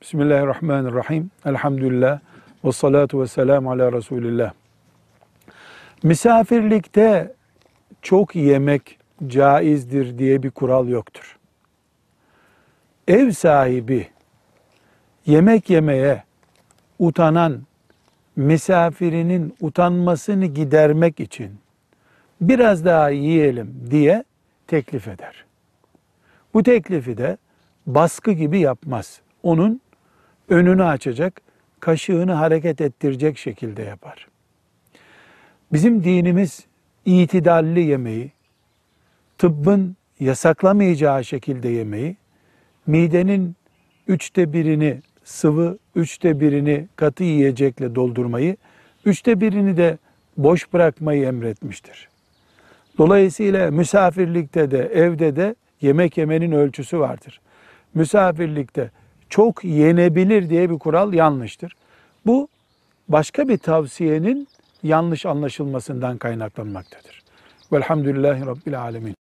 Bismillahirrahmanirrahim. Elhamdülillah. Ve salatu ve selamu ala Resulillah. Misafirlikte çok yemek caizdir diye bir kural yoktur. Ev sahibi yemek yemeye utanan misafirinin utanmasını gidermek için biraz daha yiyelim diye teklif eder. Bu teklifi de baskı gibi yapmaz. Onun önünü açacak, kaşığını hareket ettirecek şekilde yapar. Bizim dinimiz itidalli yemeği, tıbbın yasaklamayacağı şekilde yemeği, midenin 1/3'ünü sıvı, 1/3'ünü katı yiyecekle doldurmayı, 1/3'ünü de boş bırakmayı emretmiştir. Dolayısıyla misafirlikte de evde de yemek yemenin ölçüsü vardır. Misafirlikte çok yenebilir diye bir kural yanlıştır. Bu başka bir tavsiyenin yanlış anlaşılmasından kaynaklanmaktadır. Velhamdülillahi Rabbil alemin.